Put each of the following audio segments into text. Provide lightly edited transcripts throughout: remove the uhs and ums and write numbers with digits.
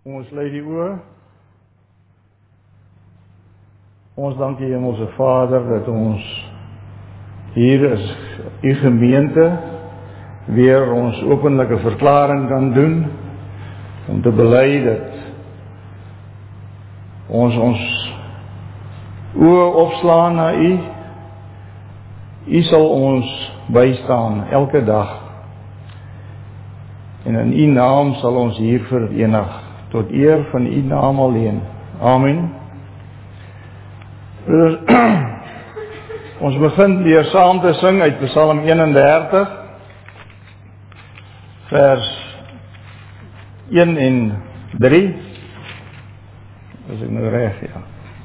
Ons lei die oë. Ons dank U, Hemelse Vader, dat ons hier is, U gemeente, weer ons openlike verklaring kan doen, om te bely dat ons oë opslaan na U. U sal ons bystaan elke dag. En in U naam sal ons hier verenig, tot eer van U naam alleen. Amen. Ons begin deur saam te sing uit Psalm 31, vers 1 en 3. As ek nou reg, ja.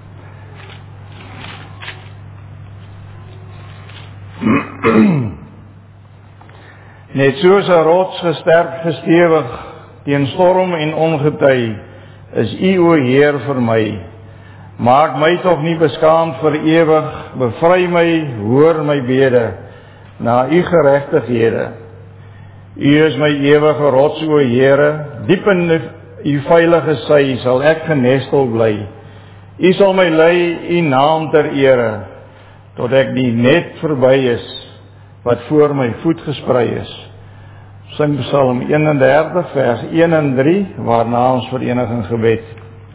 Net soos 'n rots gesterk gestewig teen storm en ongetui, is U, o Heer, vir my. Maak my tog nie beskaamd vir ewig, bevry my, hoor my bede, na U geregtighede. U is my ewige rots, o Here, diep in U veilige sy sal ek genestel bly. U sal my lei, U naam ter ere, tot ek die net verby is, wat voor my voet gesprei is. Sing Psalm 31, vers 1 en 3, waarna ons verenig in gebed.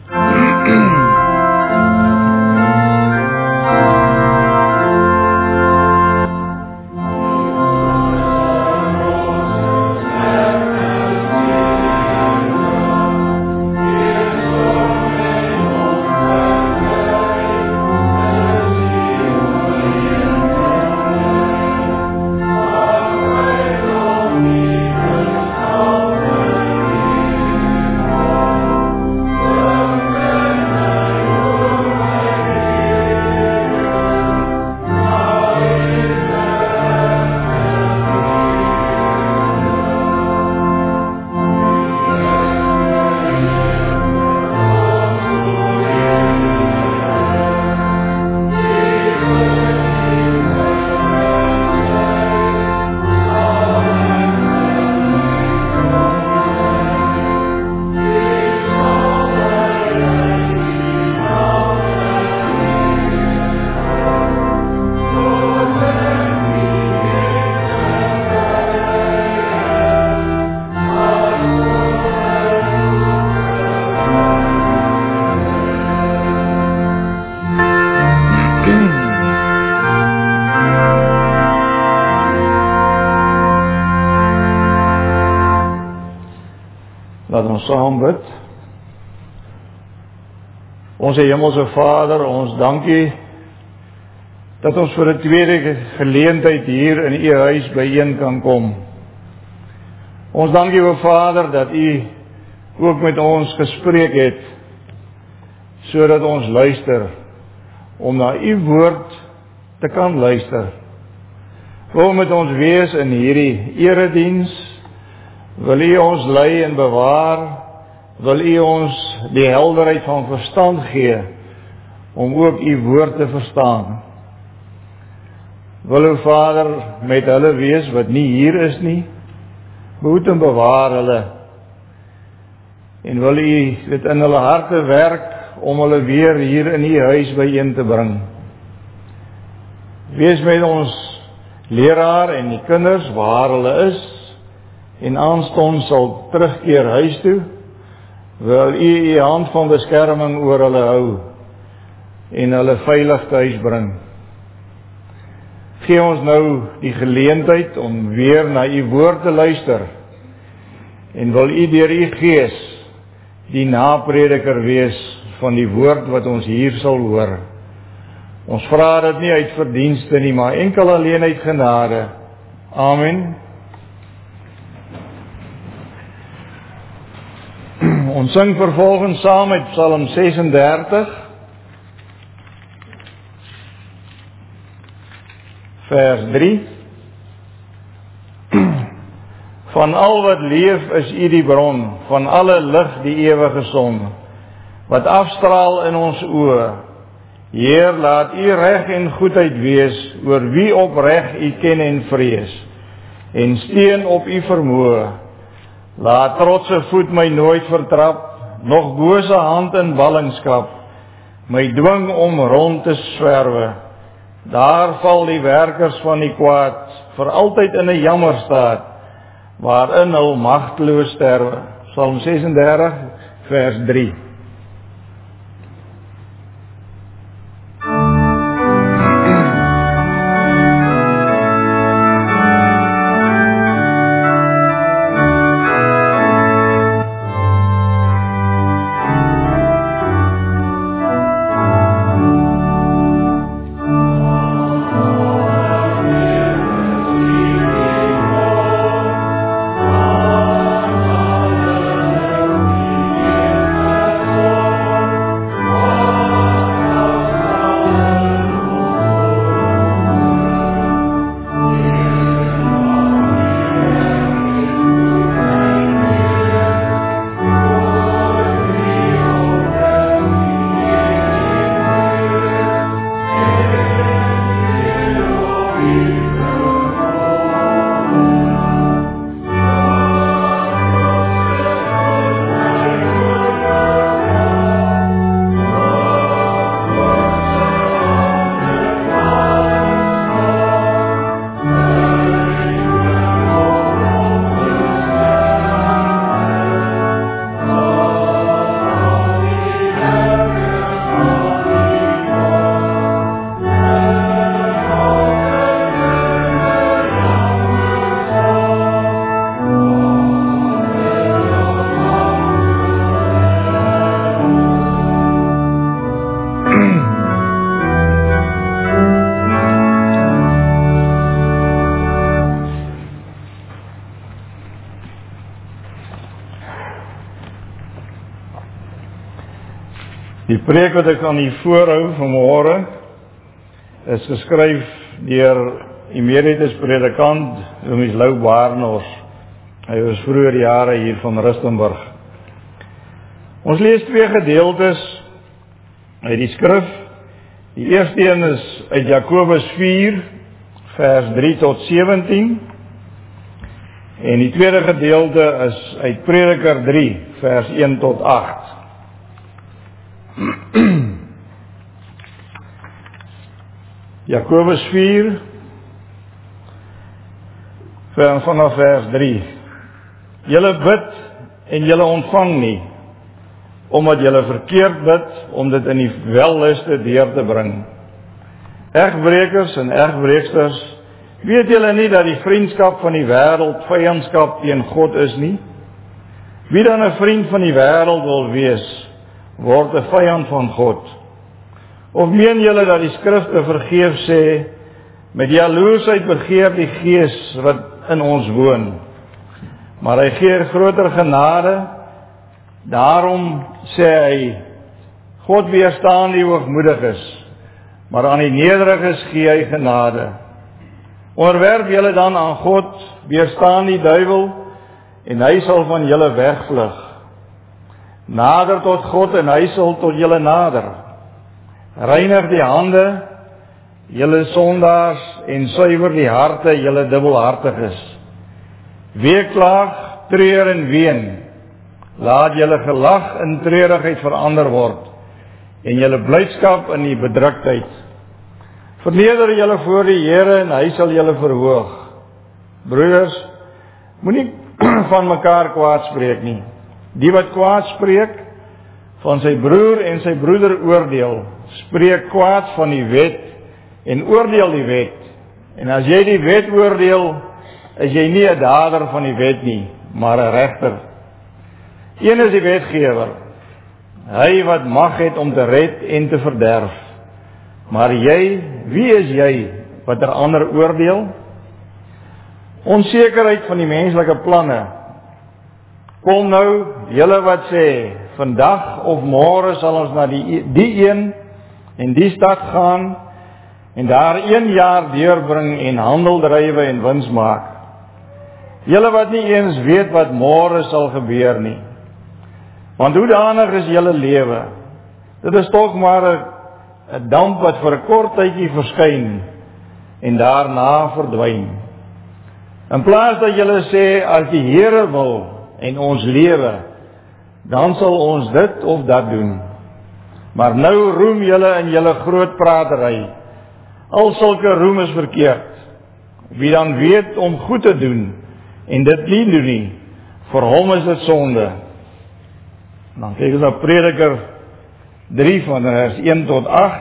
Laat ons saam bid. Onze Hemelse Vader, ons dank U dat ons vir 'n tweede geleentheid hier in U huis byeen kan kom. Ons dank U, o Vader, dat U ook met ons gespreek het, sodat ons luister, om na U woord te kan luister. Wil met ons wees in hierdie erediens. Wil U ons lei en bewaar, wil U ons die helderheid van verstand gee, om ook U woord te verstaan. Wil U, Vader, met hulle wees wat nie hier is nie, behoed en bewaar hulle, en wil U dit in hulle harte werk, om hulle weer hier in U huis byeen te bring. Wees met ons leraar en die kinders waar hulle is, en aanstonds sal terugkeer huis toe, wil U U hand van beskerming oor hulle hou, en hulle veilig tuis bring. Gee ons nou die geleentheid om weer na U woord te luister, en wil U deur U Gees die naprediker wees van die woord wat ons hier sal hoor. Ons vra dit nie uit verdienste nie, maar enkel alleen uit genade. Amen. Ons sing vervolgens saam met Psalm 36, vers 3. Van al wat leef is U die bron, van alle lig die ewige son, wat afstraal in ons oë. Heer, laat U reg en goedheid wees, oor wie opreg U ken en vrees, en steun op U vermoë. Laat trotse voet my nooit vertrap, nog bose hand in ballingskap, my dwing om rond te swerwe. Daar val die werkers van die kwaad, vir altyd in 'n jammerstaat, waarin hul magteloos sterwe. Psalm 36, vers 3. Die preek wat ek aan u voorhou vanmôre is geskryf deur emeritus predikant Dominee Lou Barnard. Hy was vroeër jare hier van Rustenburg. Ons lees twee gedeeltes uit die skrif. Die eerste een is uit Jakobus 4 vers 3 tot 17 en die tweede gedeelte is uit Prediker 3 vers 1 tot 8. Jakobus 4 vanaf vers 3. Julle bid en julle ontvang nie, omdat julle verkeerd bid om dit in die welluste deur te bring. Egbrekers en egbreeksters, weet julle nie dat die vriendskap van die wêreld vyandskap teen God is nie? Wie dan 'n vriend van die wêreld wil wees, word 'n vyand van God. Of meen julle dat die skrifte vergeef sê, met jaloesheid begeer die Gees wat in ons woon, maar hy gee groter genade, daarom sê hy, God weerstaan die hoogmoediges, maar aan die nederiges gee hy genade. Onderwerp julle dan aan God, weerstaan die duiwel, en hy sal van julle wegvlug. Nader tot God en hy sal tot julle nader. Reinig die hande, julle sondaars, en suiwer die harte, julle dubbelhartiges. Weeklaag, treur en ween. Laat julle gelag in treurigheid verander word, en julle blydskap in die bedruktheid. Verneder julle voor die Here en hy sal julle verhoog. Broeders, moenie van mekaar kwaad spreek nie. Die wat kwaad spreek, van sy broer en sy broeder oordeel, spreek kwaad van die wet en oordeel die wet. En as jy die wet oordeel, is jy nie 'n dader van die wet nie, maar 'n regter. Een is die wetgewer, hy wat mag het om te red en te verderf. Maar jy, wie is jy wat ander oordeel? Onsekerheid van die menslike planne. Kom nou, julle wat sê, vandag of môre sal ons na die een en die stad gaan en daar 1 jaar deurbring en handel drywe en wins maak. Julle wat nie eens weet wat môre sal gebeur nie. Want hoedanig is julle lewe? Dit is tog maar 'n damp wat vir 'n kort tydjie verskyn en daarna verdwyn. In plaas dat julle sê, as die Here wil en ons lewe, dan sal ons dit of dat doen. Maar nou roem julle in julle groot pratery. Al sulke roem is verkeerd. Wie dan weet om goed te doen, en dit nie doen nie, vir hom is dit sonde. Dan kyk ons na Prediker 3 van vers 1 tot 8.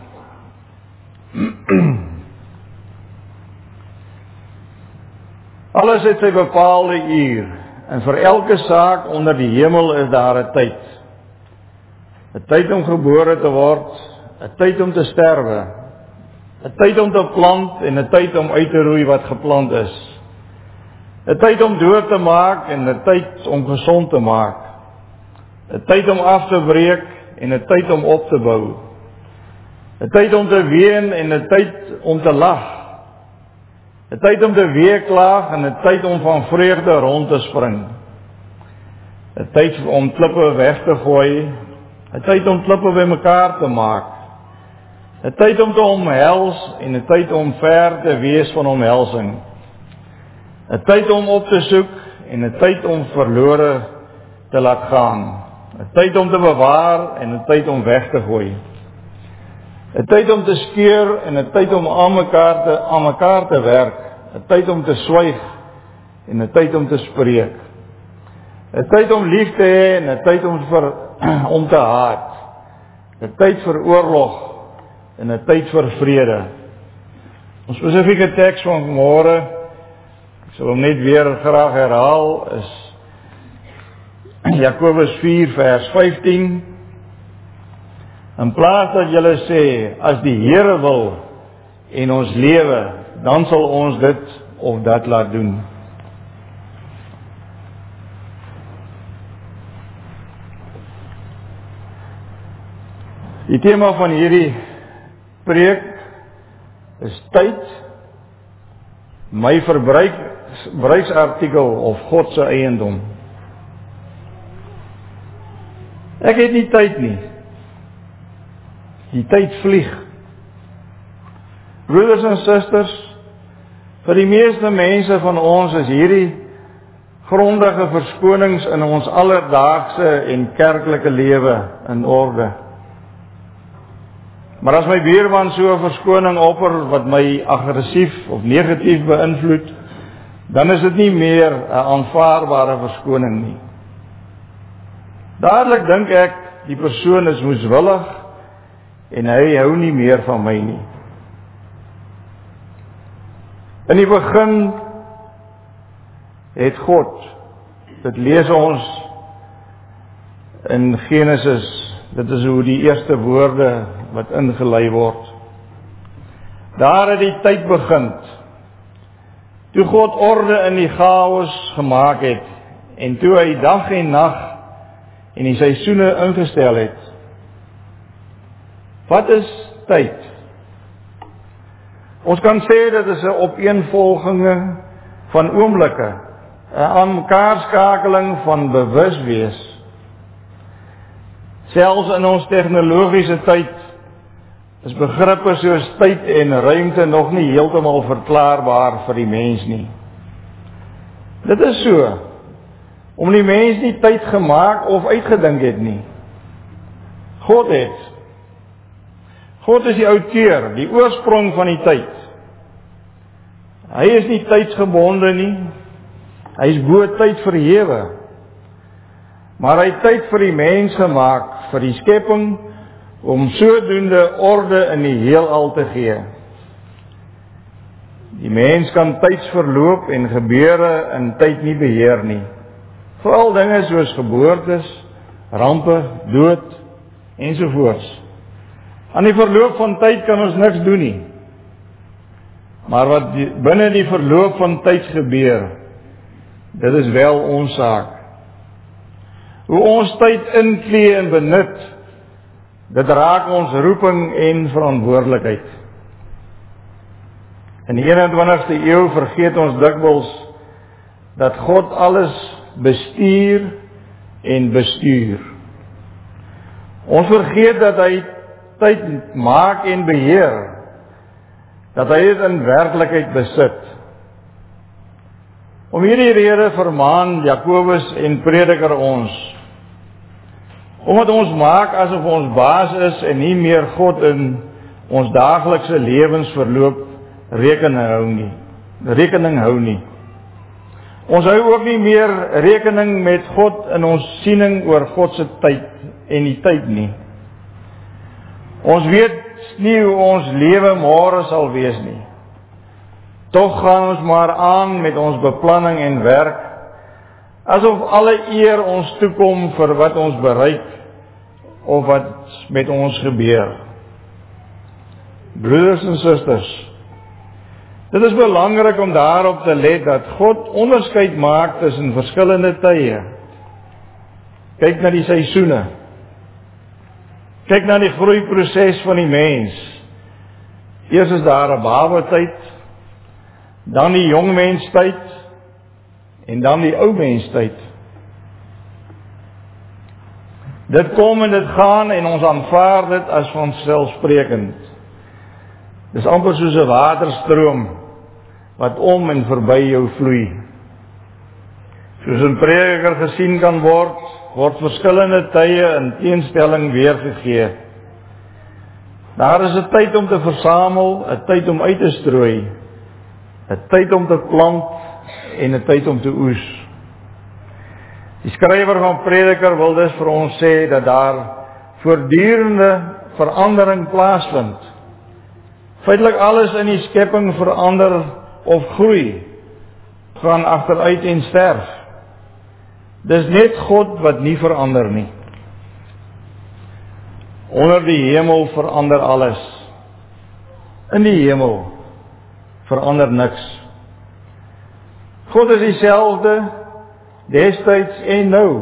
Alles het sy bepaalde uur, en vir elke saak onder die hemel is daar 'n tyd. 'n Tyd om gebore te word, 'n tyd om te sterwe, 'n tyd om te plant en 'n tyd om uit te roei wat geplant is. 'n Tyd om dood te maak en 'n tyd om gesond te maak. 'n Tyd om af te breek en 'n tyd om op te bou. 'n Tyd om te ween en 'n tyd om te lag. 'n Tyd om te weeklaag en 'n tyd om van vreugde rond te spring. 'n Tyd om klippe weg te gooi, 'n tyd om klippe bymekaar te maak. 'n Tyd om te omhels en 'n tyd om ver te wees van omhelsing. 'n Tyd om op te soek en 'n tyd om verlore te laat gaan. 'n Tyd om te bewaar en 'n tyd om weg te gooi. 'n Tyd om te skeur en 'n tyd om aan mekaar te werk. 'n Tyd om te swyg en 'n tyd om te spreek. 'n Tyd om lief te hê en 'n tyd om te haat. 'n Tyd vir oorlog en 'n tyd vir vrede. Ons spesifieke teks van môre, ek sal hom net weer graag herhaal, is Jakobus 4 vers 15. In plaas dat julle sê, as die Here wil en ons lewe, dan sal ons dit of dat laat doen. Die tema van hierdie preek is tyd, my verbruiksartikel of God se eiendom. Ek het nie tyd nie. Die tyd vlieg. Broeders en susters, vir die meeste mense van ons is hierdie grondige verskonings in ons alledaagse en kerklike lewe in orde. Maar as my buurman so 'n verskoning opper wat my aggressief of negatief beïnvloed, dan is dit nie meer 'n aanvaarbare verskoning nie. Dadelik dink ek, die persoon is moeswillig en hy hou nie meer van my nie. In die begin het God, dit lees ons in Genesis, dit is hoe die eerste woorde wat ingelei word. Daar het die tyd begin, toe God orde in die chaos gemaak het, en toe hy dag en nag en die seisoene ingestel het. Wat is tyd? Ons kan sê dit is 'n opeenvolging van oomblikke, 'n aanmekaarskakeling van bewuswees. Selfs in ons tegnologiese tyd is begrippe soos tyd en ruimte nog nie heeltemal verklaarbaar vir die mens nie. Dit is so, om die mens nie tyd gemaak of uitgedink het nie. God het. God is die outeur, die oorsprong van die tyd. Hy is nie tydsgebonde nie. Hy is bo tyd verhewe. Maar hy het tyd vir die mens gemaak, vir die skepping, om sodoende orde in die heelal te gee. Die mens kan tydsverloop en gebeure in tyd nie beheer nie. Veral dinge soos geboortes, rampe, dood, ensovoorts. Aan die verloop van tyd kan ons niks doen nie. Maar wat binne die verloop van tyd gebeur, dit is wel ons saak. Hoe ons tyd inklee en benut, dit raak ons roeping en verantwoordelikheid. In die 21ste eeu vergeet ons dikwels dat God alles bestuur en bestuur. Ons vergeet dat hy tyd maak en beheer, dat hy dit in werklikheid besit. Om hierdie rede vermaan Jakobus en Prediker ons, Omdat ons maak asof ons baas is en nie meer God in ons daaglikse lewensverloop rekening hou nie. Ons hou ook nie meer rekening met God in ons siening oor God se tyd en die tyd nie. Ons weet nie hoe ons lewe môre sal wees nie. Tog gaan ons maar aan met ons beplanning en werk, asof alle eer ons toekom vir wat ons bereik of wat met ons gebeur. Broeders en susters, dit is belangrik om daarop te let dat God onderskeid maak tussen verskillende tye. Kyk na die seisoene. Kyk na die groeiproses van die mens. Eers is daar 'n babetyd, dan die jongmenstyd en dan die oumenstyd. Dit kom en dit gaan en ons aanvaar dit as vanselfsprekend. Dis amper soos 'n waterstroom wat om en verby jou vloei. Soos in Prediker gesien kan word verskillende tye in teenstelling weergegee. Daar is 'n tyd om te versamel, 'n tyd om uit te strooi, 'n tyd om te plant en 'n tyd om te oes. Die skrywer van Prediker wil dus vir ons sê dat daar voortdurende verandering plaasvind. Feitelik alles in die skepping verander of groei, gaan agteruit en sterf. Dis net God wat nie verander nie. Onder die hemel verander alles. In die hemel verander niks. God is dieselfde destyds en nou.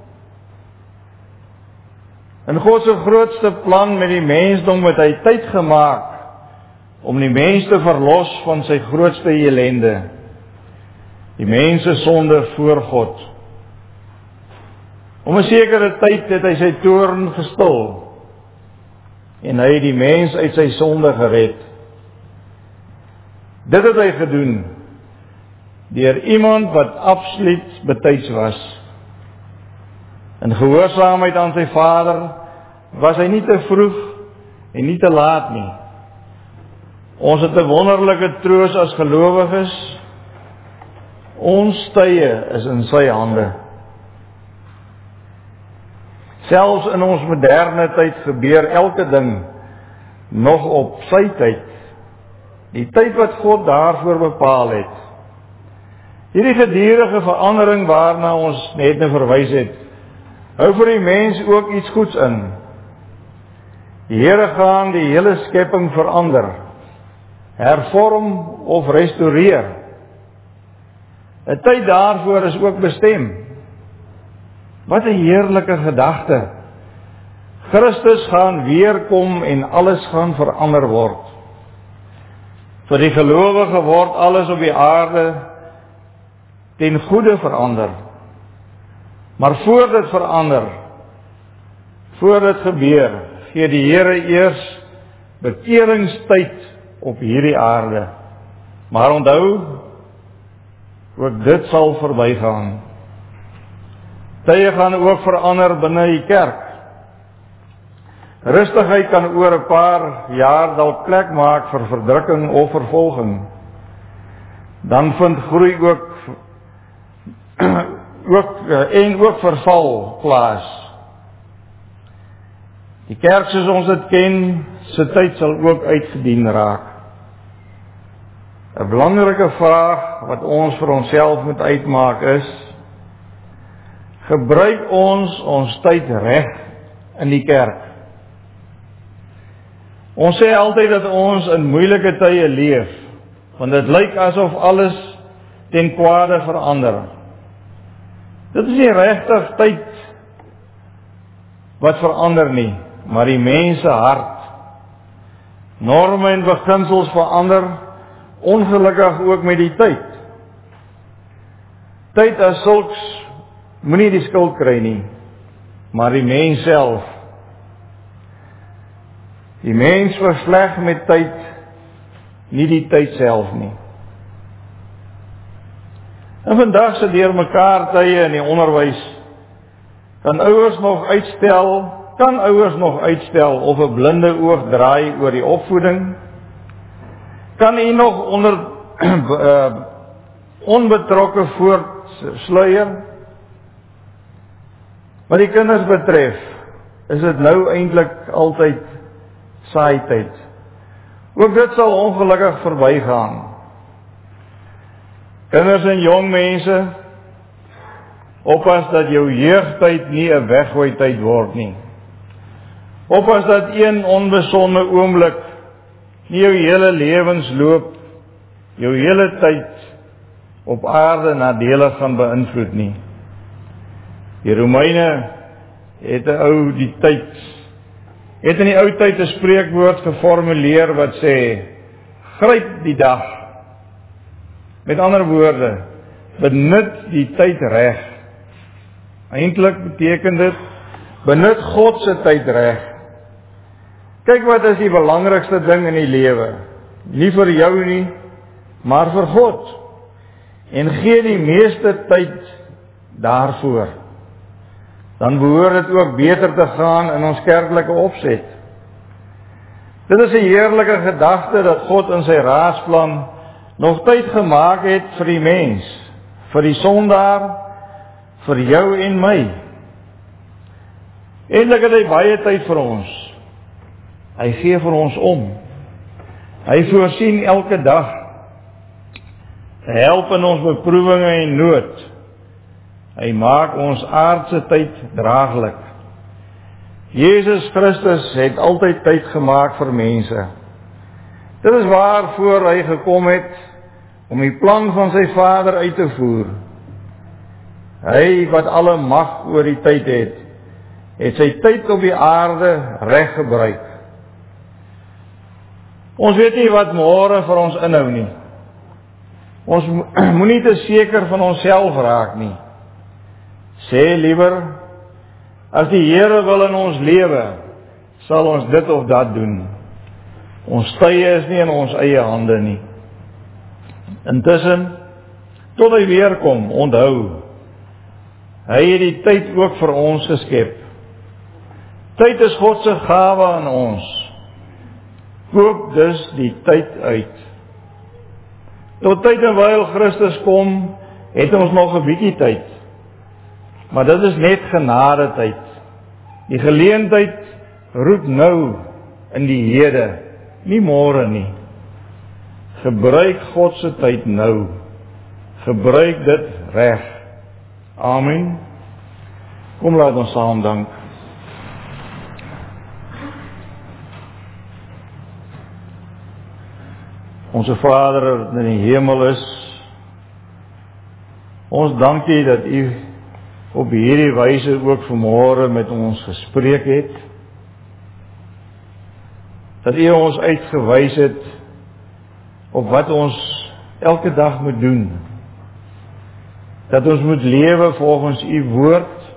In God se grootste plan met die mensdom het hy tyd gemaak om die mens te verlos van sy grootste ellende, die mens se sonde voor God. Om 'n sekere tyd het hy sy toorn gestil en hy het die mens uit sy sonde gered. Dit het hy gedoen deur iemand wat absoluut betyds was. In gehoorsaamheid aan sy Vader was hy nie te vroeg en nie te laat nie. Ons het 'n wonderlike troos as gelowiges. Ons tye is in sy hande. Selfs in ons moderne tyd gebeur elke ding nog op sy tyd. Die tyd wat God daarvoor bepaal het. Hierdie gedurende verandering waarna ons net nou verwys het, hou vir die mens ook iets goeds in. Die Here gaan die hele skepping verander, hervorm of restoreer. 'n Tyd daarvoor is ook bestem. Wat 'n heerlike gedagte. Christus gaan weer kom en alles gaan verander word. Vir die gelowige word alles op die aarde ten goeie verander. Maar voor dit verander, voor dit gebeur, gee die Here eers bekeringstyd op hierdie aarde. Maar onthou, ook dit sal verbygaan. Tye gaan ook verander binne die kerk. Rustigheid kan oor 'n paar jaar dalk plek maak vir verdrukking of vervolging. Dan vind groei ook verval plaas. Die kerk soos ons dit ken, se tyd sal ook uitgedien raak. 'n Belangrike vraag wat ons vir onsself moet uitmaak is: gebruik ons tyd reg in die kerk? Ons sê altyd dat ons in moeilike tye leef, want dit lyk asof alles ten kwade verander. Dit is nie regtig tyd wat verander nie, maar die mens se hart. Norme en beginsels verander, ongelukkig ook met die tyd. Tyd as sulks moenie die skuld kry nie, maar die mens self. Die mens versleg met tyd, nie die tyd self nie. En vandag se deurmekaar tye in die onderwys, kan ouers nog uitstel of 'n blinde oog draai oor die opvoeding? Kan u nog onbetrokke voortsluier? Wat die kinders betref, is dit nou eintlik altyd saaityd. Ook dit sal ongelukkig verbygaan. Kinders en jong mense, oppas dat jou jeugtyd nie 'n weggooi tyd word nie. Oppas dat een onbesonde oomblik nie jou hele lewensloop, jou hele tyd op aarde nadelig gaan beïnvloed nie. Die Romeine het in die ou tyd 'n spreekwoord geformuleer wat sê, gryp die dag. Met ander woorde, benut die tyd reg. Eintlik beteken dit, benut God se tyd reg. Kyk wat is die belangrikste ding in die lewe. Nie vir jou nie, maar vir God. En gee die meeste tyd daarvoor. Dan behoort dit ook beter te gaan in ons kerklike opset. Dit is 'n heerlike gedagte dat God in sy raadsplan nog tyd gemaak het vir die mens, vir die sondaar, vir jou en my. Eintlik het hy baie tyd vir ons. Hy gee vir ons om. Hy voorsien elke dag. Hy help in ons beproewinge en nood. Hy maak ons aardse tyd draaglik. Jesus Christus het altyd tyd gemaak vir mense. Dit is waarvoor hy gekom het, om die plan van sy Vader uit te voer. Hy wat alle mag oor die tyd het sy tyd op die aarde reg gebruik. Ons weet nie wat môre vir ons inhou nie. Ons moenie te seker van onsself raak nie. Sê liewer, as die Here wil in ons lewe, sal ons dit of dat doen. Ons tye is nie in ons eie hande nie. Intussen, tot hy weer kom, onthou, hy het die tyd ook vir ons geskep. Tyd is God se gawe aan ons. Koop dus die tyd uit. Tot tyd en wyl Christus kom, het ons nog 'n bietjie tyd. Maar dit is net genade tyd. Die geleentheid roep nou in die hede, nie môre nie. Gebruik God se tyd nou. Gebruik dit reg. Amen. Kom laat ons saam dank. Onse Vader wat in die hemel is, ons dank U dat U op hierdie wyse ook vanmôre met ons gespreek het. Dat U ons uitgewys het op wat ons elke dag moet doen. Dat ons moet lewe volgens U woord,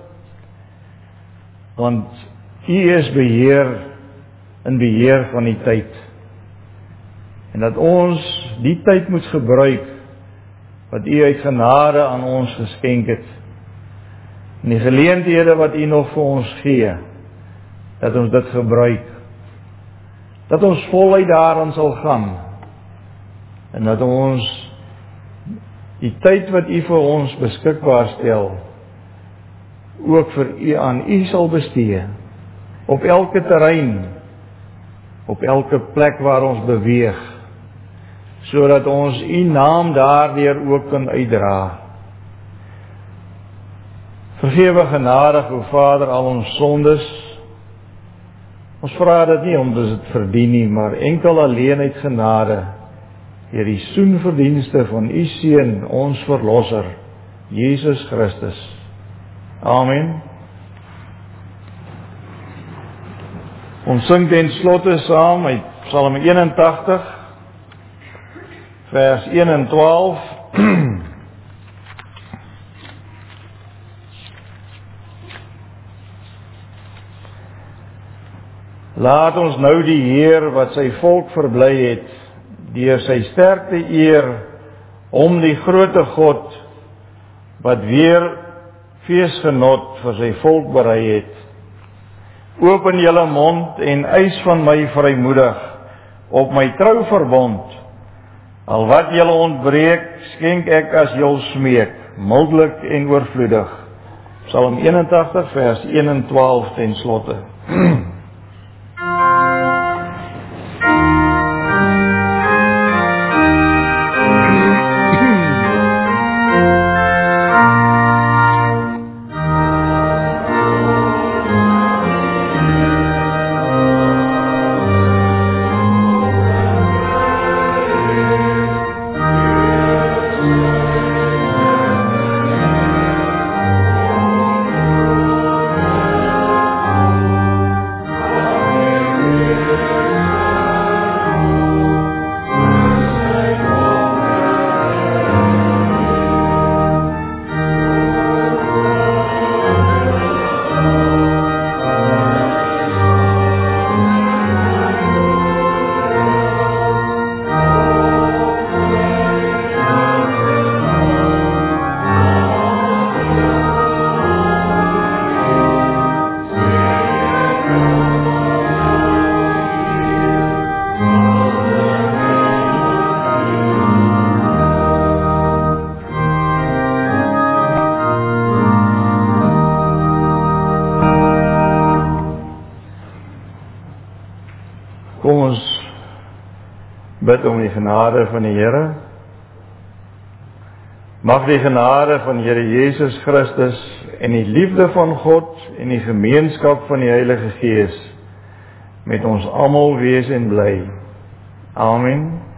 want U is in beheer van die tyd. En dat ons die tyd moet gebruik wat U uit genade aan ons geskenk het. En die geleenthede wat U nog vir ons gee, dat ons dit gebruik. Dat ons voluit daarin sal gaan. En dat ons die tyd wat U vir ons beskikbaar stel, ook vir U aan U sal bestee. Op elke terrein, op elke plek waar ons beweeg, sodat ons U naam daardeur ook kan uitdra. Vergewe genadig, o Vader, al ons sondes. Ons vra dit nie omdat ons dit verdien nie, maar enkel alleen uit genade, deur die soenverdienste van U Seun, ons Verlosser, Jesus Christus. Amen. Ons sing ten slotte saam uit Psalm 81, vers 1 en 12. Laat ons nou die Heer wat sy volk verbly het, deur sy sterkte eer, om die groote God, wat weer feesgenot vir sy volk berei het. Open julle mond en eis van my vrymoedig op my trouverbond. Al wat julle ontbreek, skenk ek as jul smeek, mildelik en oorvloedig. Psalm 81 vers 1 en 12 ten slotte. Kom ons bid om die genade van die Here. Mag die genade van Here Jesus Christus en die liefde van God en die gemeenskap van die Heilige Gees met ons almal wees en bly. Amen.